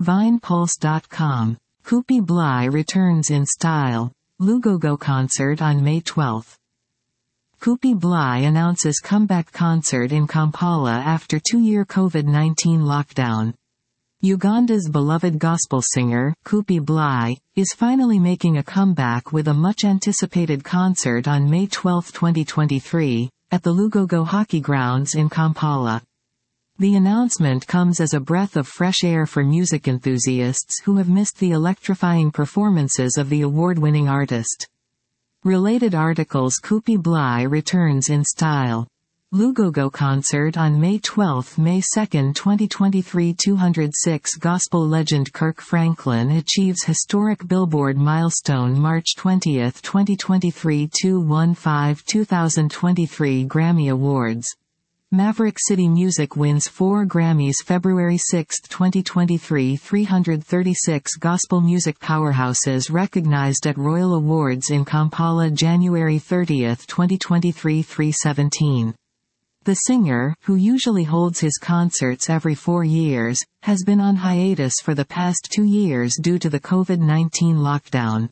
VinePulse.com. Kupi Bly returns in style. Lugogo concert on May 12. Kupi Bly announces comeback concert in Kampala after 2-year COVID-19 lockdown. Uganda's beloved gospel singer, Kupi Bly, is finally making a comeback with a much-anticipated concert on May 12, 2023, at the Lugogo Hockey Grounds in Kampala. The announcement comes as a breath of fresh air for music enthusiasts who have missed the electrifying performances of the award-winning artist. Related articles: Kupi Bly returns in style. Lugogo concert on May 12. May 2, 2023. 206 Gospel legend Kirk Franklin achieves historic Billboard milestone. March 20, 2023. 2023 Grammy Awards. Maverick City Music wins 4 Grammys. February 6, 2023. 336 Gospel music powerhouses recognized at Royal Awards in Kampala. January 30, 2023. 317. The singer, who usually holds his concerts every 4 years, has been on hiatus for the past 2 years due to the COVID-19 lockdown.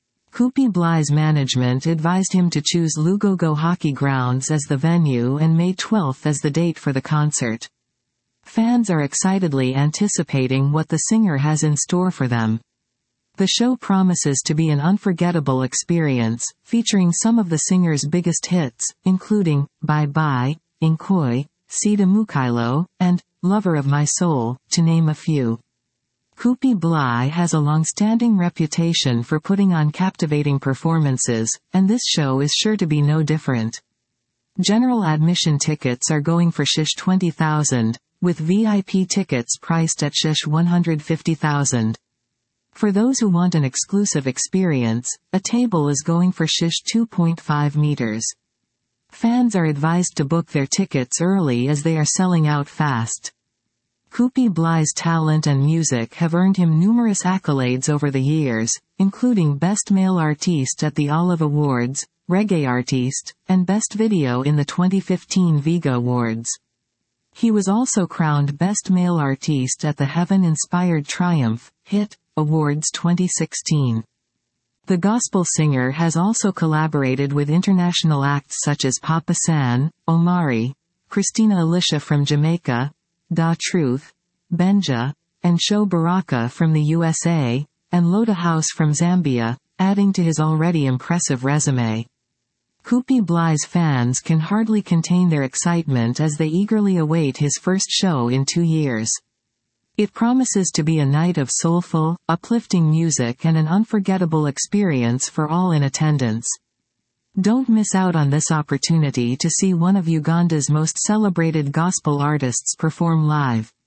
Kupi Bly's management advised him to choose Lugogo Hockey Grounds as the venue and May 12 as the date for the concert. Fans are excitedly anticipating what the singer has in store for them. The show promises to be an unforgettable experience, featuring some of the singer's biggest hits, including Bye Bye, Inkoi, Sida Mukailo, and Lover of My Soul, to name a few. Kupi Bly has a long-standing reputation for putting on captivating performances, and this show is sure to be no different. General admission tickets are going for Shish 20,000, with VIP tickets priced at Shish 150,000. For those who want an exclusive experience, a table is going for Shish 2.5 meters. Fans are advised to book their tickets early as they are selling out fast. Kupi Bly's talent and music have earned him numerous accolades over the years, including Best Male Artiste at the Olive Awards, Reggae Artiste, and Best Video in the 2015 Viga Awards. He was also crowned Best Male Artiste at the Heaven Inspired Triumph Hit Awards 2016. The gospel singer has also collaborated with international acts such as Papa San, Omari, Christina Alicia from Jamaica, Da Truth, Benja, and Sho Baraka from the USA, and Loda House from Zambia, adding to his already impressive resume. Kupi Bly's fans can hardly contain their excitement as they eagerly await his first show in 2 years. It promises to be a night of soulful, uplifting music and an unforgettable experience for all in attendance. Don't miss out on this opportunity to see one of Uganda's most celebrated gospel artists perform live.